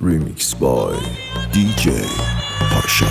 Remix by DJ Pasha.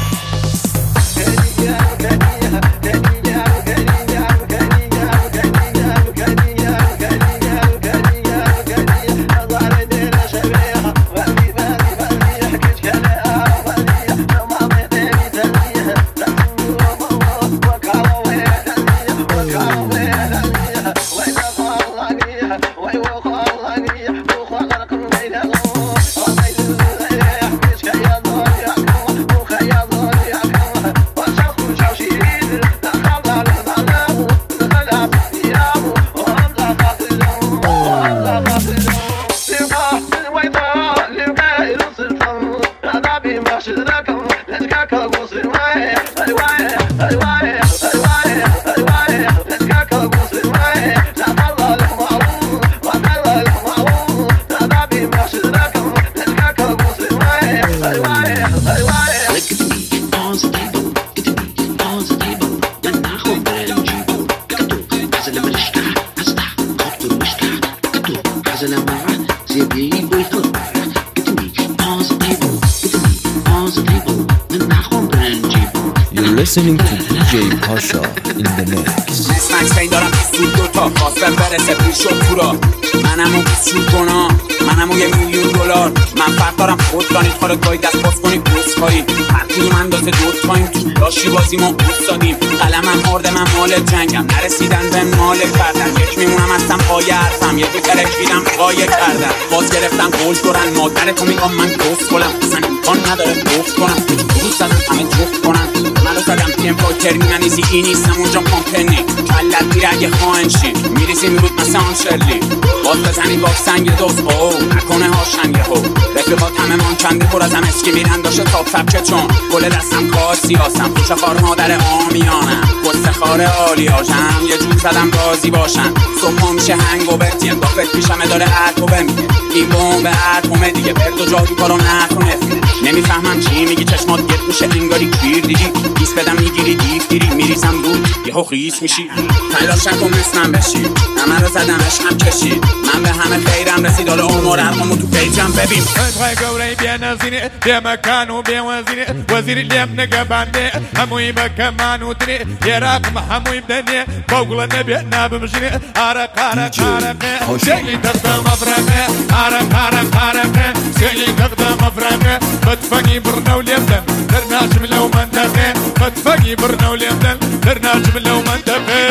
You're listening to DJ Pasha in the mix. اسمک دارم سود دوتا خواستم برسه پیش و پورا منمو بیسون کنا منمو $1,000,000 من فرق دارم خود دانید خواهد گاهی دست باز کنید بوز خواهید هر کدوم اندازه دوتاییم تو لاشی بازی ما اوستادیم قلمم آرده من مال جنگم نرسیدن به مال کردن یک میمونم هستم پای حرفم یه دوکره کیدم پای کردن باز گرفتم گل دورن مادر تو میگم من دوست کنم اصلا امکان نداره دوست کنم دوست دادم همه جفت کنم منو زدم پیم با ترمینالیزی این نیستم اونجا کامپنی کلت میره اگه خواهن شی میریزی میرود مثل آن شرلی باز بزنی با سنگ دوست نکنه هاشن یه هو رفیقات همه من کنده پر ازم اسکی میرن داشته تاپ تبکه چون گل دستم کار سیاسم خوش خار مادر آمیانم گسته خار عالی هاشم یه جور زدم بازی باشن صبح میشه هنگ و برتیم دافت پیشمه داره عرقوبه میگه این بوم به عرقومه دیگه برد و جادو کارو نکنه نمیفهمم چی میگی چشمات گت میشه انگاری کیر دیدی دیس بدم میگیری دیف دیری میریزم بود یهو خیس میشی تلاش نکن مثلم بشی همه رو زدمش هم کشید من به همه خیرم رسید حالا عمر ارقامو تو پیجم ببین ادخل قوري بينزيني بمكان وبوزيني وزير اللي بنقباني هموي بكمان وتني يا راقم هموي بدني بقول النبي ناب مشني عرق عرق عرق سيلي تخدم افرقه عرق عرق عرق سيلي تخدم افرقه بدفني برنا واليمن درنا جمله ومنطقه بدفني برنا واليمن درنا جمله ومنطقه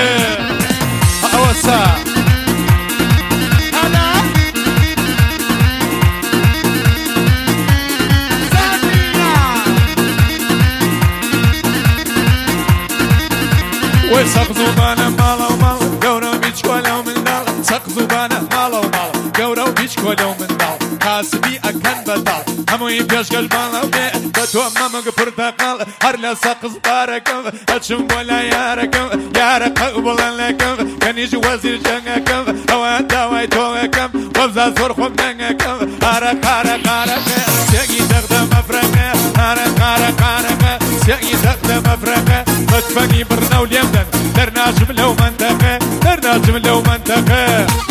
اوسع سقزو بانا مالا ومالا قورو بيش كولو من دال سقزو بانا مالا ومالا قورو بيش كولو من دال كاسبي أكن بدال همو يبيش قلبالا وبيه بتو مامك برتقال هرلا سقز باركم أتشم ولا ياركم يارك ولا لكم كان يجي وزير جنكم هوا دواي توكم وبزا صرخ منكم هرك هرك هرك سيجي تخدم أفرقه هرك هرك هرك سيجي تخدم أفرقه بدفني برنا واليمن درنا جملة ومنطقة درنا جملة ومنطقة